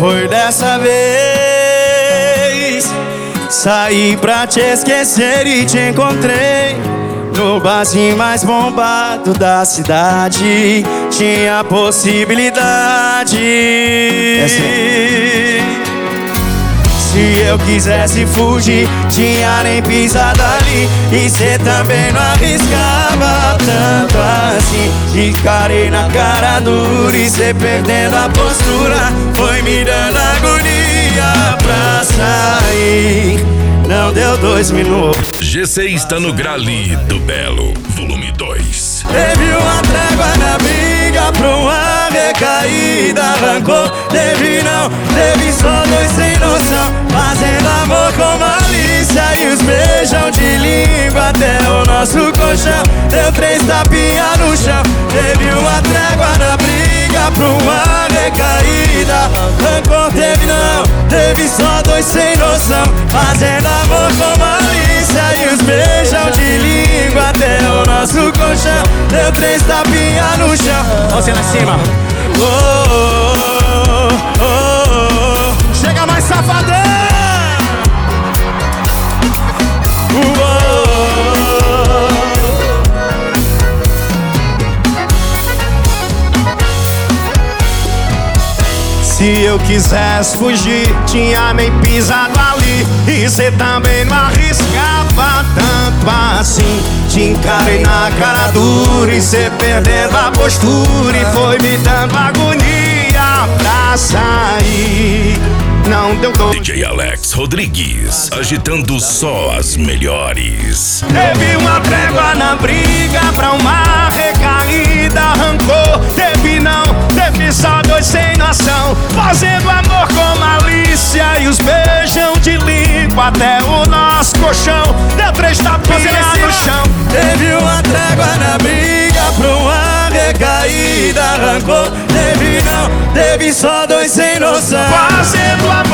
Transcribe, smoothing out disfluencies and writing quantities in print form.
foi dessa vez. Saí pra te esquecer e te encontrei no barzinho mais bombado da cidade. Tinha possibilidade. Se eu quisesse fugir, tinha nem pisado ali. E cê também não arriscava tanto assim. Te encarei na cara dura e cê perdendo a postura foi me dando agonia pra sair. Não deu 2 minutos. GC está no Grali do Belo, volume 2. Teve uma trégua na briga pra uma recaída. Arrancou, teve não, teve só 2 sem noção, fazendo amor com malícia e os beijão de língua até o nosso colchão. Deu 3 tapinhas no chão. Teve uma trégua na briga pra uma recaída. Arrancou, teve não, teve só 2 sem noção, fazendo amor com malícia e os beijão de língua até o nosso colchão. Deu 3 tapinhas no chão. Você lá cima. Oh, oh, oh, oh. Chega mais, safadão. Oh, oh, oh. Se eu quisesse fugir, tinha nem pisado ali. E cê também não arriscava tanto assim. Te encarei na cara dura e cê perdendo a postura e foi me dando agonia pra sair. Não deu dor. DJ Alex Rodrigues, agitando só as melhores. Teve uma trégua na briga pra uma recaída. Arrancou, teve não, teve só 2 sem noção, fazendo amor com malícia e os beijão de língua até o nosso colchão. Deu 3 tapinhas no chão. Teve uma trégua na briga pra uma recaída. Arrancou, teve não, teve só 2 sem noção, fazendo amor